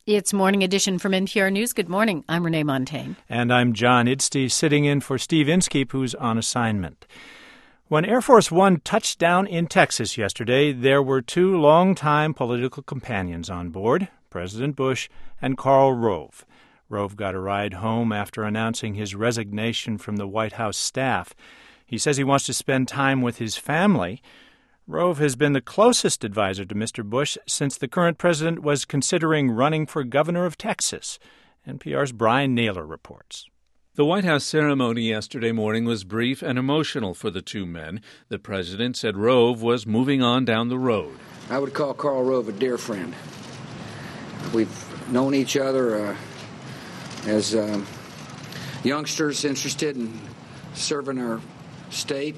It's Morning Edition from NPR News. Good morning. I'm Renee Montaigne. And I'm John Idste, sitting in for Steve Inskeep, who's on assignment. When Air Force One touched down in Texas yesterday, there were two longtime political companions on board, President Bush and Karl Rove. Rove got a ride home after announcing his resignation from the White House staff. He says he wants to spend time with his family. Rove has been the closest advisor to Mr. Bush since the current president was considering running for governor of Texas. NPR's Brian Naylor reports. The White House ceremony yesterday morning was brief and emotional for the two men. The president said Rove was moving on down the road. I would call Karl Rove a dear friend. We've known each other as youngsters interested in serving our state.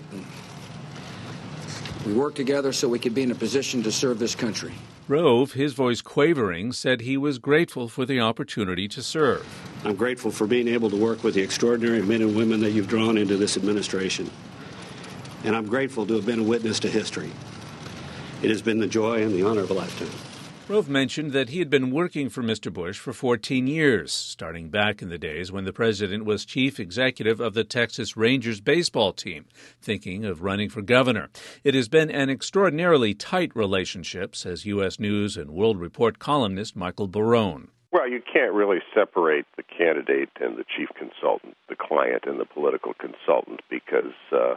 We worked together so we could be in a position to serve this country. Rove, his voice quavering, said he was grateful for the opportunity to serve. I'm grateful for being able to work with the extraordinary men and women that you've drawn into this administration. And I'm grateful to have been a witness to history. It has been the joy and the honor of a lifetime. Rove mentioned that he had been working for Mr. Bush for 14 years, starting back in the days when the president was chief executive of the Texas Rangers baseball team, thinking of running for governor. It has been an extraordinarily tight relationship, says U.S. News and World Report columnist Michael Barone. Well, you can't really separate the candidate and the chief consultant, the client and the political consultant, because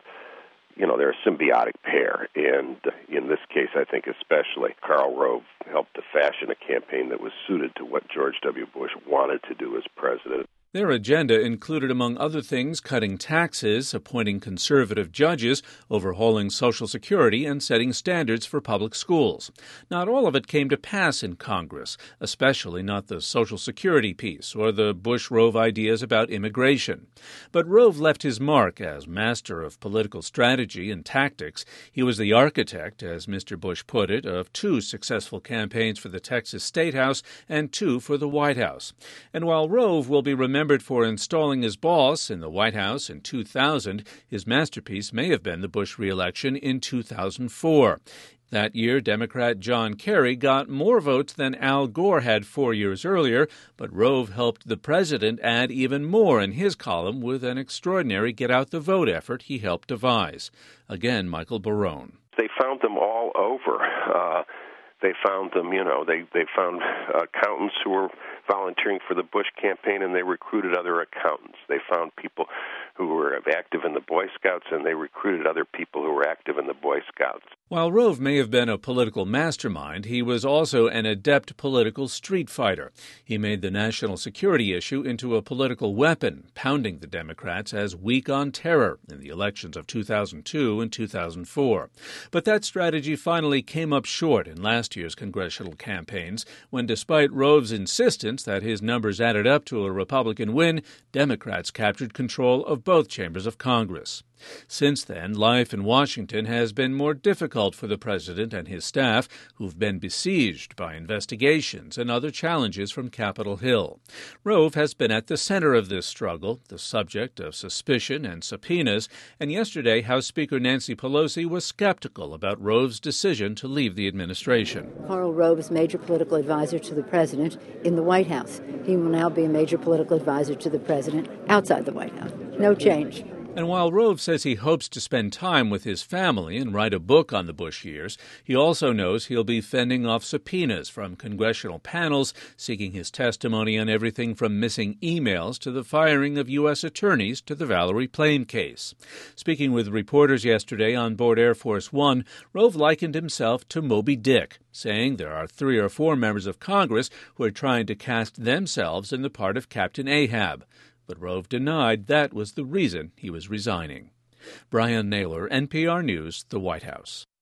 they're a symbiotic pair, and in this case, I think especially, Karl Rove helped to fashion a campaign that was suited to what George W. Bush wanted to do as president. Their agenda included, among other things, cutting taxes, appointing conservative judges, overhauling Social Security, and setting standards for public schools. Not all of it came to pass in Congress, especially not the Social Security piece or the Bush-Rove ideas about immigration. But Rove left his mark as master of political strategy and tactics. He was the architect, as Mr. Bush put it, of two successful campaigns for the Texas State House and two for the White House. And while Rove will be remembered for installing his boss in the White House in 2000, his masterpiece may have been the Bush re-election in 2004. That year, Democrat John Kerry got more votes than Al Gore had 4 years earlier, but Rove helped the president add even more in his column with an extraordinary get-out-the-vote effort he helped devise. Again, Michael Barone. They found them all over. They found them, they found accountants who were volunteering for the Bush campaign, and they recruited other accountants. They found people who were active in the Boy Scouts, and they recruited other people who were active in the Boy Scouts. While Rove may have been a political mastermind, he was also an adept political street fighter. He made the national security issue into a political weapon, pounding the Democrats as weak on terror in the elections of 2002 and 2004. But that strategy finally came up short in last year's congressional campaigns, when despite Rove's insistence that his numbers added up to a Republican win, Democrats captured control of both chambers of Congress. Since then, life in Washington has been more difficult for the president and his staff, who've been besieged by investigations and other challenges from Capitol Hill. Rove has been at the center of this struggle, the subject of suspicion and subpoenas, and yesterday House Speaker Nancy Pelosi was skeptical about Rove's decision to leave the administration. Karl Rove is major political advisor to the president in the White House. He will now be a major political advisor to the president outside the White House. No change. And while Rove says he hopes to spend time with his family and write a book on the Bush years, he also knows he'll be fending off subpoenas from congressional panels seeking his testimony on everything from missing emails to the firing of U.S. attorneys to the Valerie Plame case. Speaking with reporters yesterday on board Air Force One, Rove likened himself to Moby Dick, saying there are 3 or 4 members of Congress who are trying to cast themselves in the part of Captain Ahab. But Rove denied that was the reason he was resigning. Brian Naylor, NPR News, the White House.